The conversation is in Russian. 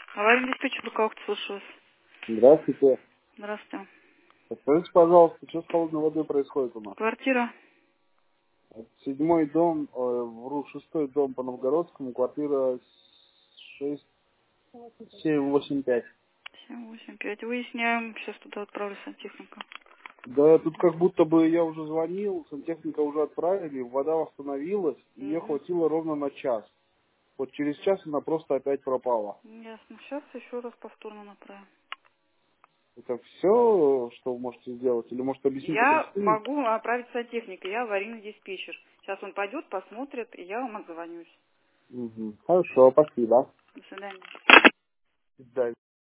Аварийный диспетчер Луковка, слушаю вас. Здравствуйте. Здравствуйте. Подскажите, пожалуйста, что с холодной водой происходит у нас? Квартира Седьмой дом, шестой дом по Новгородскому, квартира 6785. 785. Выясняем. Сейчас туда отправлю сантехника. Да, тут как будто бы я уже звонил, сантехника уже отправили, вода восстановилась, и ее Угу. хватило ровно на час. Вот через час она просто опять пропала. Ясно. Сейчас еще раз повторно направим. Это все, что вы можете сделать? Или может объясните Я причину? могу отправить сантехника. Я аварийный диспетчер. Сейчас он пойдет, посмотрит, и я вам отзвонюсь. Хорошо, спасибо. До свидания. Да.